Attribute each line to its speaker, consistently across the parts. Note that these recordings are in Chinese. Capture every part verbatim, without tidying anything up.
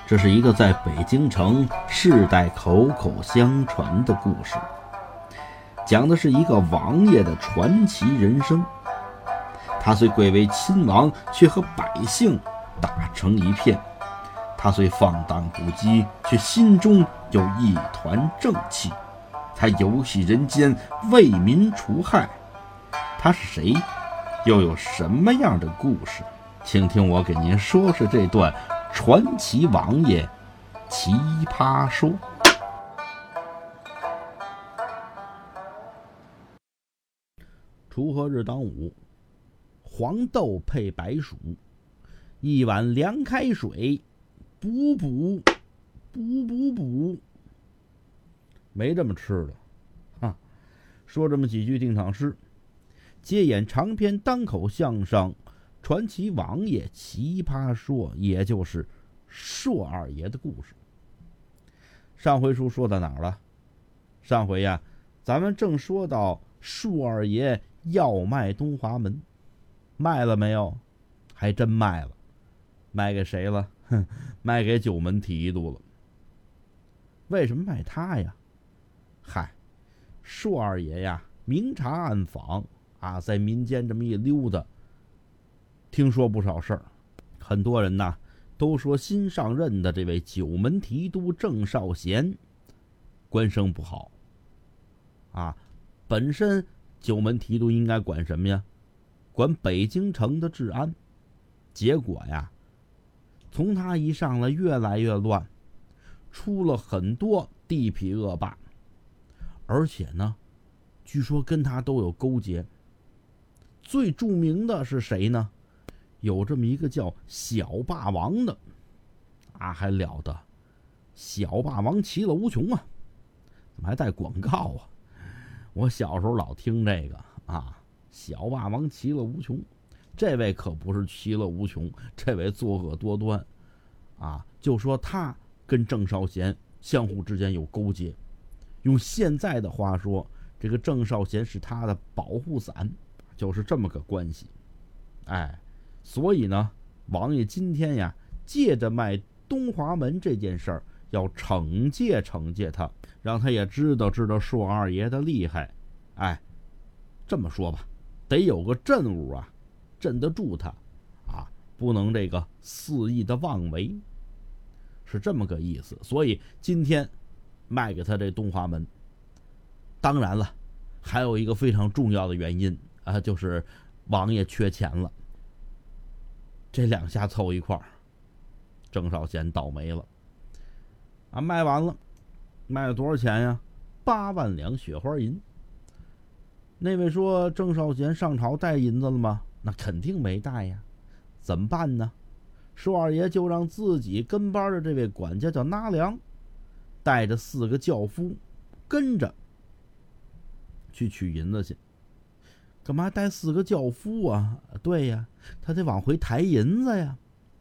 Speaker 1: 这是一个在北京城世代口口相传的故事，讲的是一个王爷的传奇人生。他虽贵为亲王，却和百姓打成一片；他虽放荡不羁，却心中有一团正气。他游戏人间，为民除害。他是谁？又有什么样的故事？请听我给您说说这段传奇王爷奇葩说。锄禾日当午，黄豆配白薯，一碗凉开水，补补补补补。没这么吃的啊！说这么几句定场诗，接演长篇单口相声传奇王爷奇葩说，也就是硕二爷的故事。上回书说到哪儿了？上回呀，咱们正说到硕二爷要卖东华门，卖了没有？还真卖了。卖给谁了？哼，卖给九门提督了。为什么卖他呀？嗨，硕二爷呀，明察暗访啊，在民间这么一溜达，听说不少事儿。很多人呐都说新上任的这位九门提督郑少贤官声不好啊。本身九门提督应该管什么呀？管北京城的治安。结果呀，从他一上来越来越乱，出了很多地痞恶霸，而且呢，据说跟他都有勾结。最著名的是谁呢？有这么一个叫小霸王的啊，还了得！小霸王其乐无穷啊！怎么还带广告啊？我小时候老听这个啊，小霸王其乐无穷。这位可不是其乐无穷，这位作恶多端啊！就说他跟郑少贤相互之间有勾结，用现在的话说，这个郑少贤是他的保护伞，就是这么个关系。哎，所以呢，王爷今天呀，借着卖东华门这件事儿，要惩戒惩戒他，让他也知道知道硕二爷的厉害。哎，这么说吧，得有个镇物啊，镇得住他啊，不能这个肆意的妄为，是这么个意思。所以今天卖给他这东华门。当然了，还有一个非常重要的原因啊，就是王爷缺钱了。这两下凑一块儿，郑少贤倒霉了啊！卖完了，卖了多少钱呀？八万两雪花银。那位说郑少贤上朝带银子了吗？那肯定没带呀。怎么办呢？硕二爷就让自己跟班的这位管家叫纳良，带着四个轿夫跟着去取银子去。干嘛带四个轿夫啊？对呀，他得往回抬银子呀。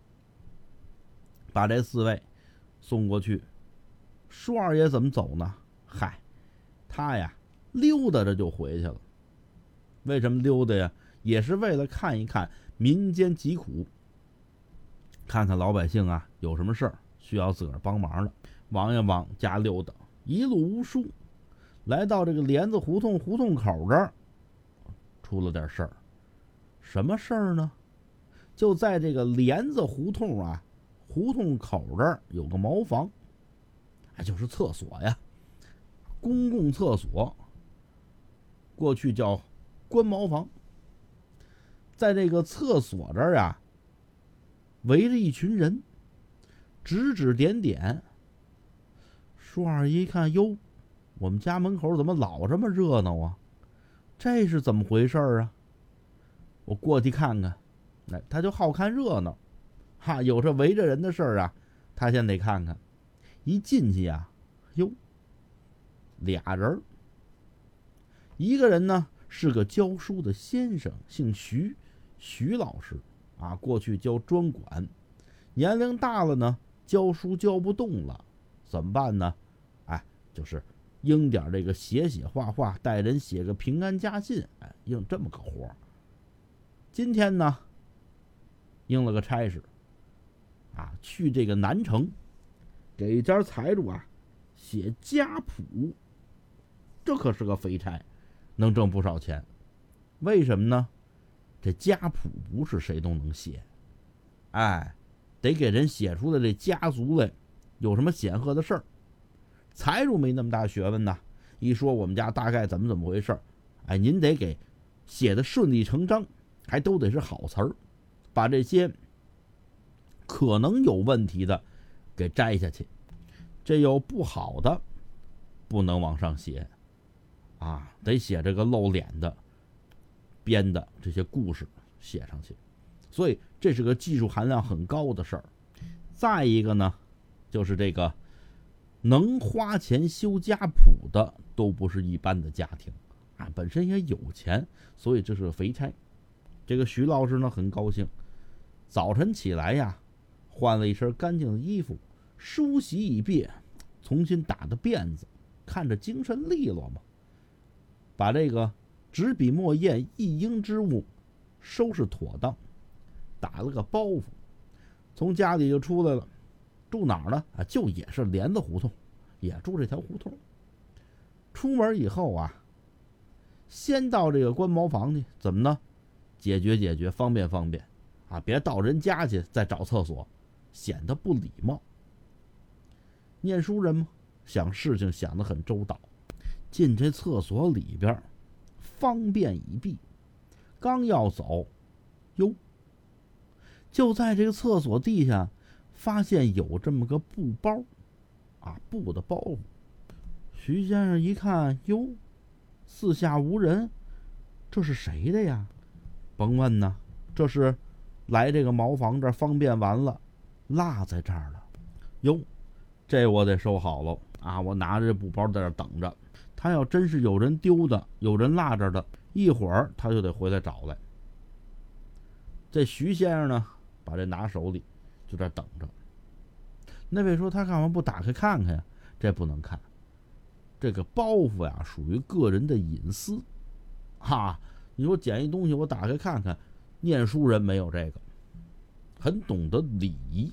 Speaker 1: 把这四位送过去。硕二爷怎么走呢？嗨，他呀溜达着就回去了。为什么溜达呀？也是为了看一看民间疾苦，看看老百姓啊有什么事儿需要自个儿帮忙的。王爷往家溜达，一路无书，来到这个帘子胡同胡同口这儿，出了点事儿。什么事儿呢？就在这个帘子胡同啊，胡同口这儿有个茅房，哎，就是厕所呀，公共厕所，过去叫官茅房。在这个厕所这儿啊，围着一群人，指指点点。硕二爷一看，哟，我们家门口怎么老这么热闹啊？这是怎么回事啊？我过去看看。哎，他就好看热闹，哈，有这围着人的事儿啊，他先得看看。一进去啊，哟，俩人，一个人呢是个教书的先生，姓徐，徐老师啊，过去教专管，年龄大了呢，教书教不动了，怎么办呢？哎，就是应点这个写写画画，带人写个平安家信，哎，应这么个活儿。今天呢，应了个差事啊，去这个南城给家财主啊写家谱，这可是个肥差，能挣不少钱。为什么呢？这家谱不是谁都能写，哎，得给人写出来这家族来有什么显赫的事儿。财主没那么大学问呐，一说我们家大概怎么怎么回事，哎，您得给写的顺理成章，还都得是好词儿，把这些可能有问题的给摘下去。这有不好的不能往上写啊，得写这个露脸的编的这些故事写上去，所以这是个技术含量很高的事儿。再一个呢，就是这个能花钱修家谱的都不是一般的家庭啊，本身也有钱，所以这是个肥差。这个徐老师呢很高兴，早晨起来呀，换了一身干净的衣服，梳洗一遍，重新打的辫子，看着精神利落嘛。把这个纸笔墨砚一应之物收拾妥当，打了个包袱，从家里就出来了。住哪儿呢？啊，就也是帘子胡同，也住这条胡同。出门以后啊，先到这个关茅房去，怎么呢？解决解决，方便方便啊，别到人家去再找厕所，显得不礼貌。念书人嘛，想事情想得很周到。进这厕所里边，方便已毕，刚要走，哟，就在这个厕所地下发现有这么个布包，啊，布的包袱。徐先生一看，哟，四下无人，这是谁的呀？甭问呐，这是来这个茅房这儿方便完了，落在这儿了。哟，这我得收好喽啊！我拿着这布包在这儿等着。他要真是有人丢的，有人落着的，一会儿他就得回来找来。这徐先生呢，把这拿手里，就在等着。那位说他干嘛不打开看看呀？这不能看，这个包袱呀属于个人的隐私，哈！你说捡一东西我打开看看，念书人没有这个，很懂得礼仪。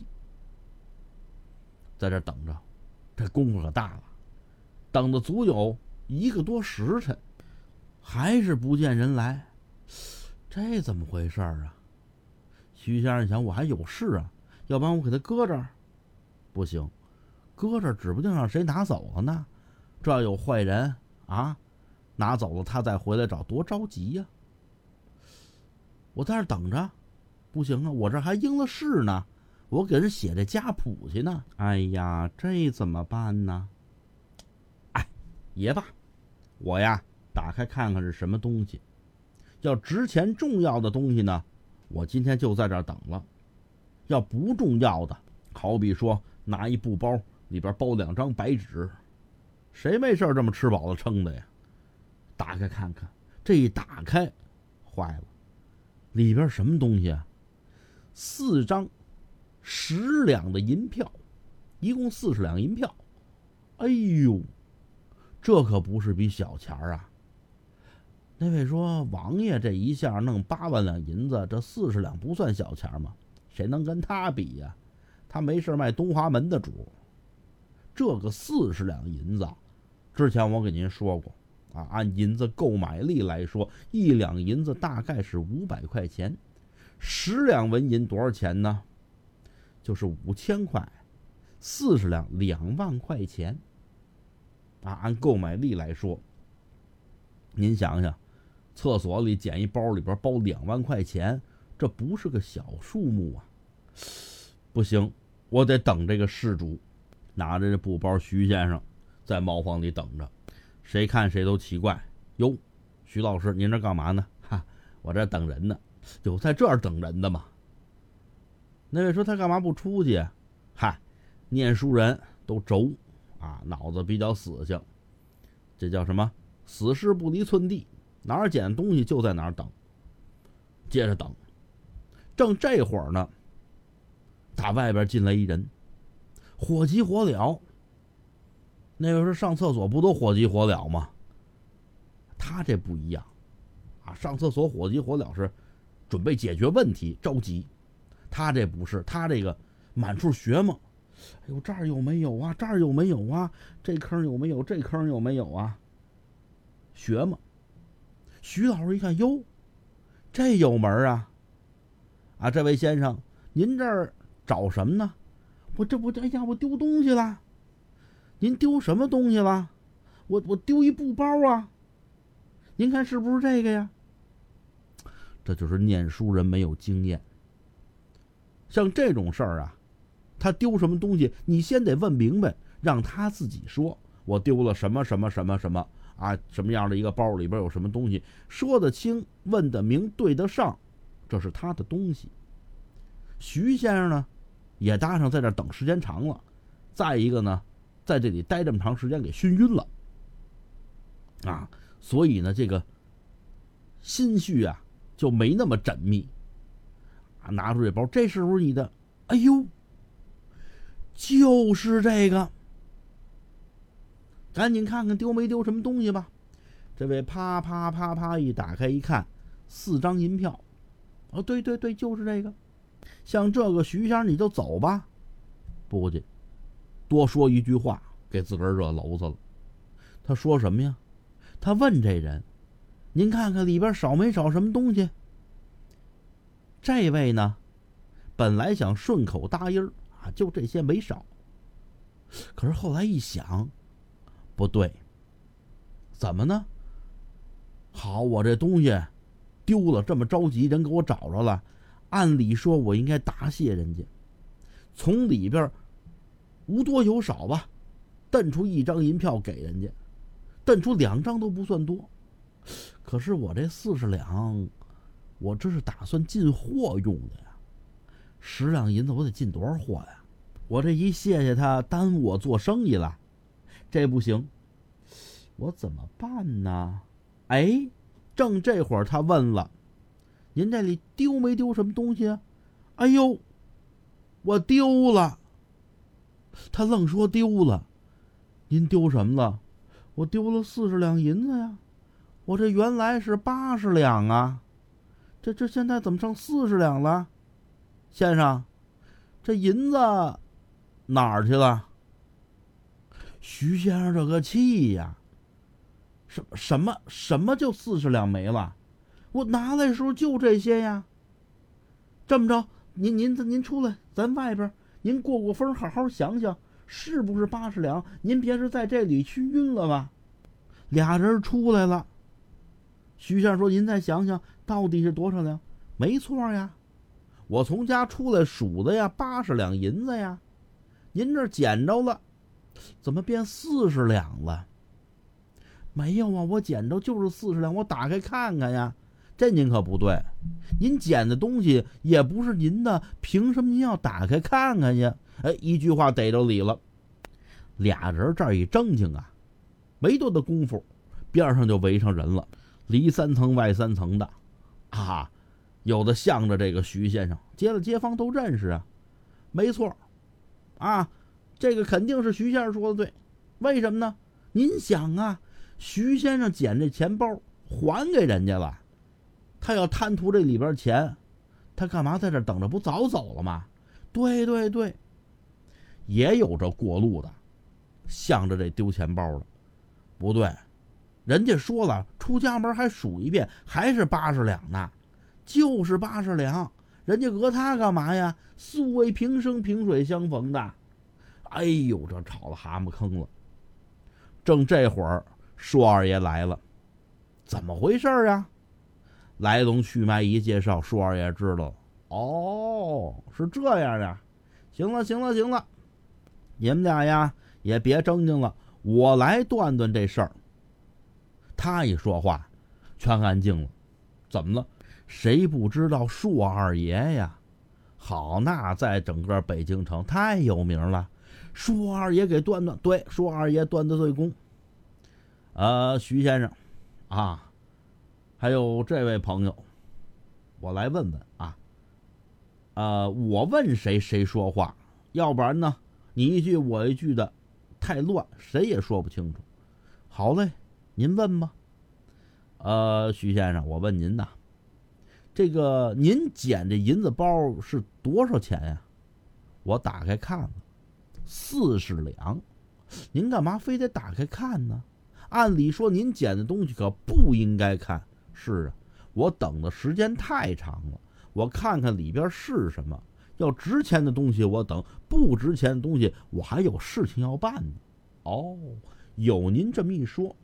Speaker 1: 在这等着，这功夫可大了，等的足有一个多时辰，还是不见人来，这怎么回事啊？徐先生想，我还有事啊，要不然我给他搁这儿，不行，搁这儿指不定让谁拿走了呢。这要有坏人啊，拿走了他再回来找，多着急呀！我在这儿等着，不行啊，我这还应了事呢，我给人写这家谱去呢。哎呀，这怎么办呢？哎，也罢，我呀打开看看是什么东西。要值钱重要的东西呢，我今天就在这儿等了。要不重要的，好比说拿一布包，里边包两张白纸，谁没事这么吃饱了撑的呀？打开看看，这一打开，坏了，里边什么东西啊？四张十两的银票，一共四十两银票。哎呦，这可不是笔小钱啊！那位说，王爷这一下弄八万两银子，这四十两不算小钱吗？谁能跟他比呀？他没事卖东华门的主。这个四十两银子，之前我给您说过啊，按银子购买力来说，一两银子大概是五百块钱，十两纹银多少钱呢？就是五千块，四十两两万块钱啊，按购买力来说，您想想，厕所里捡一包，里边包两万块钱，这不是个小数目啊！不行，我得等这个事主。拿着这布包，徐先生在茅房里等着。谁看谁都奇怪，哟，徐老师您这干嘛呢？哈，我这等人呢。有在这儿等人的吗？那位说他干嘛不出去？嗨，念书人都轴啊，脑子比较死性，这叫什么？死尸不离寸地，哪儿捡东西就在哪儿等。接着等，正这会儿呢，打外边进来一人，火急火燎。那位说上厕所不都火急火燎吗？他这不一样啊，上厕所火急火燎是准备解决问题，着急。他这不是，他这个满处学嘛， 哎呦，这儿有没有啊？这儿有没有啊？这坑有没有？这坑有没有啊？学嘛。徐老师一看，哟，这有门啊！啊，这位先生，您这儿找什么呢？我这不，哎呀，我丢东西了。您丢什么东西了？我我丢一布包啊。您看是不是这个呀？这就是念书人没有经验。像这种事儿啊，他丢什么东西，你先得问明白，让他自己说，我丢了什么什么什么什么啊，什么样的一个包里边有什么东西，说得清，问得明，对得上，这是他的东西。徐先生呢，也搭上在这等时间长了，再一个呢，在这里待这么长时间给熏晕了啊，所以呢，这个心绪啊就没那么缜密啊。拿出这包，这是不是你的？哎呦，就是这个，赶紧看看丢没丢什么东西吧。这位啪啪啪啪一打开一看，四张银票。哦，对对对，就是这个。像这个徐先生你就走吧。不去，多说一句话给自个儿惹娄子了。他说什么呀？他问这人，您看看里边少没少什么东西？这位呢，本来想顺口答应啊，就这些没少。可是后来一想，不对，怎么呢？好，我这东西丢了，这么着急，人给我找着了，按理说我应该答谢人家，从里边无多有少吧，瞪出一张银票给人家，瞪出两张都不算多。可是我这四十两，我这是打算进货用的呀，十两银子我得进多少货呀？我这一谢谢他，耽误我做生意了，这不行，我怎么办呢？哎，正这会儿他问了，您这里丢没丢什么东西啊？哎呦，我丢了。他愣说丢了。您丢什么了？我丢了四十两银子呀，我这原来是八十两啊，这这现在怎么剩四十两了？先生，这银子哪儿去了？徐先生这个气呀，什么什么什么就四十两没了？我拿来的时候就这些呀。这么着，您您您出来，咱外边您过过风，好好想想，是不是八十两？您别是在这里熏晕了吧？俩人出来了。徐先生说：“您再想想，到底是多少两？”没错呀，我从家出来数的呀，八十两银子呀。您这捡着了，怎么变四十两了？没有啊，我捡着就是四十两，我打开看看呀。这您可不对，您捡的东西也不是您的，凭什么您要打开看看呀？哎，一句话逮着理了。俩人这儿一争竞啊，没多大功夫，边上就围上人了，里三层外三层的啊，有的向着这个徐先生，街了街坊都认识啊。没错啊，这个肯定是徐先生说的对。为什么呢？您想啊，徐先生捡这钱包还给人家了，他要贪图这里边钱，他干嘛在这等着？不早走了吗？对对对，也有这过路的，向着这丢钱包的。不对，人家说了，出家门还数一遍，还是八十两呢，就是八十两。人家讹他干嘛呀？素未平生，萍水相逢的。哎呦，这吵了蛤蟆坑了。正这会儿，舒二爷来了，怎么回事啊？来龙去脉一介绍，舒二爷知道了。哦，是这样呀。行了，行了，行了，你们俩呀也别争竞了，我来断断这事儿。他一说话，全安静了。怎么了？谁不知道舒二爷呀？好，那在整个北京城太有名了。舒二爷给断断，对，舒二爷断的最功。呃，徐先生啊，还有这位朋友，我来问问啊。呃，我问谁谁说话，要不然呢，你一句我一句的，太乱，谁也说不清楚。好嘞，您问吧。呃，徐先生，我问您呐，这个您捡这银子包是多少钱呀？我打开看了， 四十两。您干嘛非得打开看呢？按理说您捡的东西可不应该看。是啊，我等的时间太长了，我看看里边是什么。要值钱的东西我等，不值钱的东西我还有事情要办呢。哦，有您这么一说。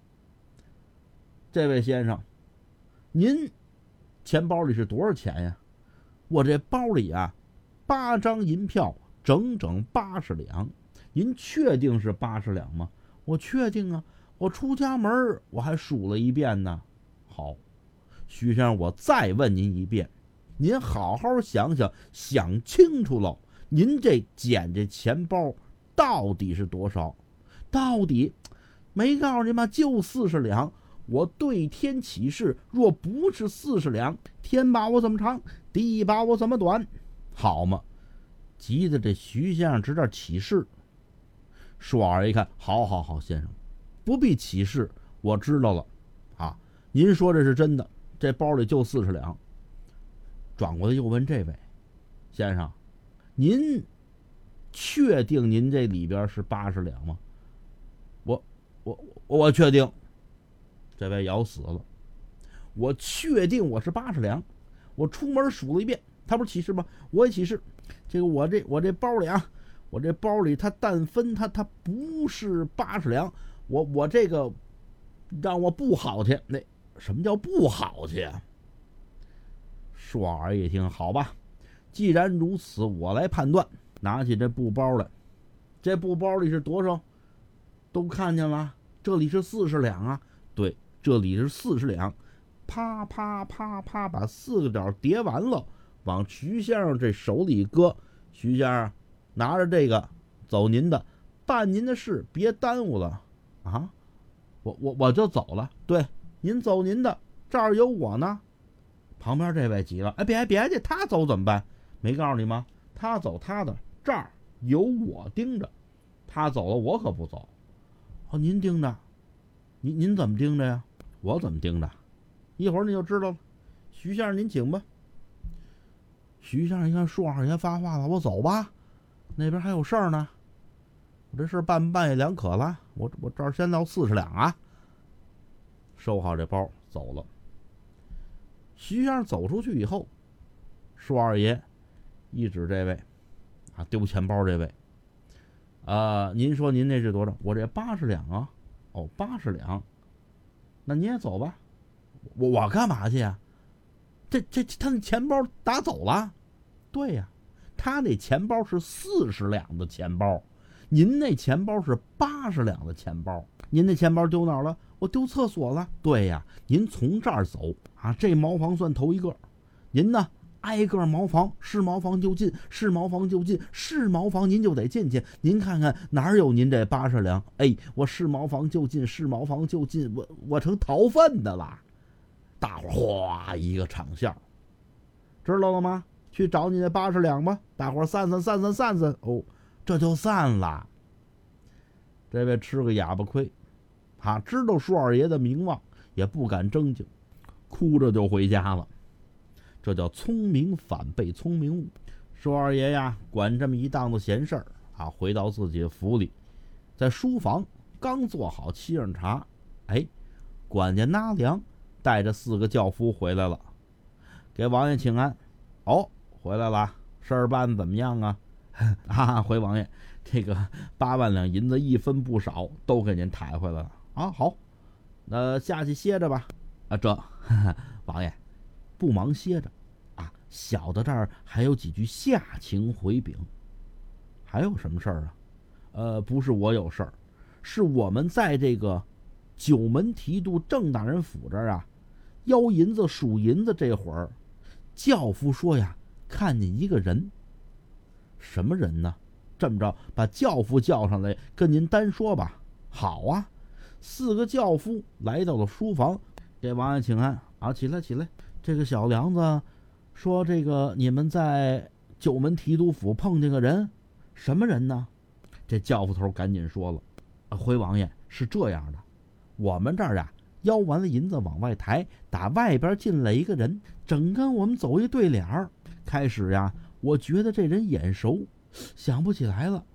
Speaker 1: 这位先生，您钱包里是多少钱呀？我这包里啊，八张银票，整整八十两。您确定是八十两吗？我确定啊，我出家门我还数了一遍呢。好，徐先生，我再问您一遍，您好好想想，想清楚了，您这捡这钱包到底是多少？到底没告诉您吗？就四十两。我对天起誓，若不是四十两，天把我怎么长，地把我怎么短。好嘛，急得这徐先生直这起誓。舒二爷一看，好好好，先生不必起誓，我知道了啊。您说这是真的，这包里就四十两。转过来又问这位先生，您确定您这里边是八十两吗？我我我确定。这位咬死了，我确定我是八十两。我出门数了一遍，他不是起誓吗？我也起誓。这个我这我这包里啊，我这包里他但分他他不是八十两，我我这个让我不好去。那什么叫不好去啊？舒二爷一听，好吧，既然如此，我来判断。拿起这布包来，这布包里是多少？都看见了，这里是四十两啊。对，这里是四十两。啪啪啪啪，把四个角叠完了，往徐先生这手里搁。徐先生拿着这个走您的，办您的事，别耽误了啊！我我我就走了。对，您走您的，这儿有我呢。旁边这位急了，哎，别别介，他走怎么办？没告诉你吗？他走他的，这儿有我盯着，他走了我可不走。哦，您盯着，您您怎么盯着呀？我怎么盯着？一会儿你就知道了。徐先生您请吧。徐先生一看舒二爷发话了，我走吧，那边还有事儿呢。我这事办不办也两可了，我我这儿先到四十两啊。收好这包走了。徐先生走出去以后，舒二爷一指这位啊，丢钱包这位啊、呃，您说您那是多少？我这八十两啊。哦，八十两，那您也走吧。我我干嘛去呀？这这他那钱包打走了？对呀，他那钱包是四十两的钱包，您那钱包是八十两的钱包。您那钱包丢哪儿了？我丢厕所了。对呀，您从这儿走啊，这茅房算头一个。您呢，挨个茅房，是茅房就进，是茅房就进，是茅房您就得进去。您看看哪有您这八十两？哎，我是茅房就进，是茅房就进，我我成逃犯的了。大伙哗一个场笑，知道了吗？去找你那八十两吧，大伙散散散散散散。哦，这就散了。这位吃个哑巴亏，啊，知道舒二爷的名望，也不敢争竞，哭着就回家了。这叫聪明反被聪明误。舒二爷呀，管这么一档子闲事儿啊，回到自己的府里，在书房刚做好沏上茶，哎，管家纳凉带着四个轿夫回来了，给王爷请安。哦，回来了，事儿办怎么样啊？啊，回王爷，这个八万两银子一分不少，都给您抬回来了啊。好，那下去歇着吧。啊，这呵呵王爷不忙歇着啊，小的这儿还有几句下情回禀。还有什么事儿啊？呃，不是我有事儿，是我们在这个九门提督郑大人府这儿啊，腰银子数银子这会儿，轿夫说呀，看见一个人。什么人呢？这么着，把轿夫叫上来，跟您单说吧。好啊，四个轿夫来到了书房，给王爷请安啊，起来起来。这个小梁子说，这个你们在九门提督府碰见个人，什么人呢？这轿夫头赶紧说了，啊，回王爷，是这样的，我们这儿啊，腰完了银子往外抬，打外边进来一个人，整跟我们走一对脸儿。开始呀，我觉得这人眼熟，想不起来了。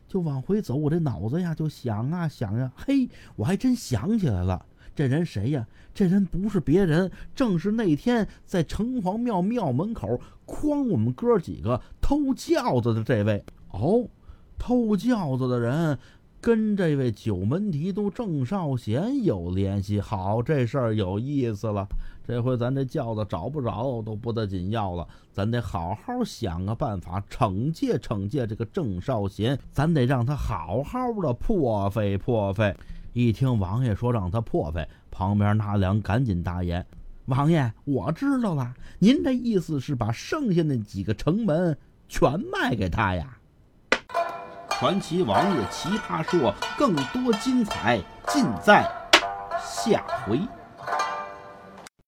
Speaker 1: 就往回走，我这脑子呀就想啊想呀，嘿，我还真想起来了，这人谁呀？这人不是别人，正是那天在城隍庙庙门口诓我们哥几个偷轿子的这位。哦，偷轿子的人跟这位九门提督郑少贤有联系，好，这事儿有意思了。这回咱这轿子找不着都不得紧要了，咱得好好想个办法惩戒惩戒这个郑少贤，咱得让他好好的破费破费。一听王爷说让他破费，旁边那两赶紧答言：王爷，我知道了，您这意思是把剩下那几个城门全卖给他呀？传奇王爷奇葩说，更多精彩尽在下回。